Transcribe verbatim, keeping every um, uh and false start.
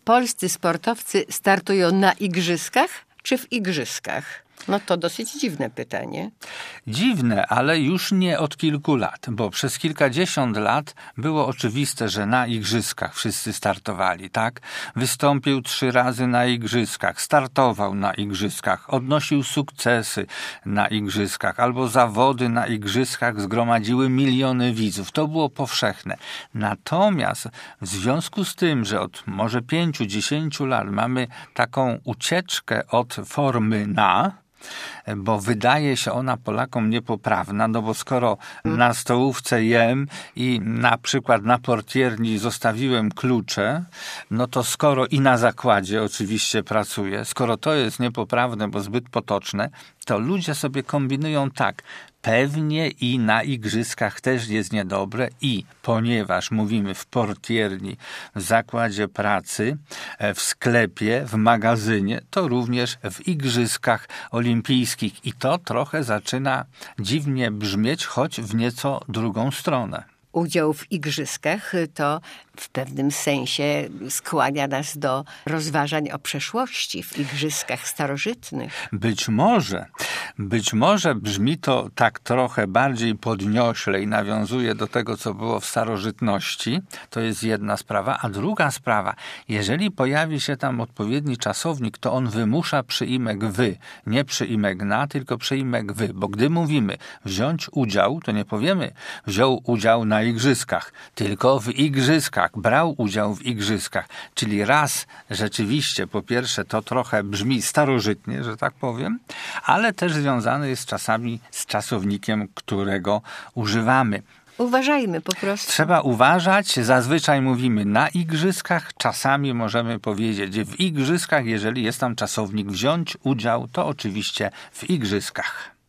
polscy sportowcy startują na igrzyskach czy w igrzyskach? No to dosyć dziwne pytanie. Dziwne, ale już nie od kilku lat, bo przez kilkadziesiąt lat było oczywiste, że na igrzyskach wszyscy startowali, tak? Wystąpił trzy razy na igrzyskach, startował na igrzyskach, odnosił sukcesy na igrzyskach, albo zawody na igrzyskach zgromadziły miliony widzów. To było powszechne. Natomiast w związku z tym, że od może pięciu, dziesięciu lat mamy taką ucieczkę od formy na, bo wydaje się ona Polakom niepoprawna, no bo skoro na stołówce jem i na przykład na portierni zostawiłem klucze, no to skoro i na zakładzie oczywiście pracuję, skoro to jest niepoprawne, bo zbyt potoczne, to ludzie sobie kombinują tak, pewnie i na igrzyskach też jest niedobre i ponieważ mówimy w portierni, w zakładzie pracy, w sklepie, w magazynie, to również w igrzyskach olimpijskich. I to trochę zaczyna dziwnie brzmieć, choć w nieco drugą stronę. Udział w igrzyskach to w pewnym sensie skłania nas do rozważań o przeszłości w igrzyskach starożytnych. Być może, być może brzmi to tak trochę bardziej podniośle i nawiązuje do tego, co było w starożytności. To jest jedna sprawa. A druga sprawa, jeżeli pojawi się tam odpowiedni czasownik, to on wymusza przyimek wy. Nie przyimek na, tylko przyimek wy. Bo gdy mówimy wziąć udział, to nie powiemy wziął udział na igrzyskach, tylko w igrzyskach. Brał udział w igrzyskach. Czyli raz rzeczywiście, po pierwsze, to trochę brzmi starożytnie, że tak powiem, ale też związane jest czasami z czasownikiem, którego używamy. Uważajmy po prostu. Trzeba uważać. Zazwyczaj mówimy na igrzyskach, czasami możemy powiedzieć w igrzyskach. Jeżeli jest tam czasownik wziąć udział, to oczywiście w igrzyskach.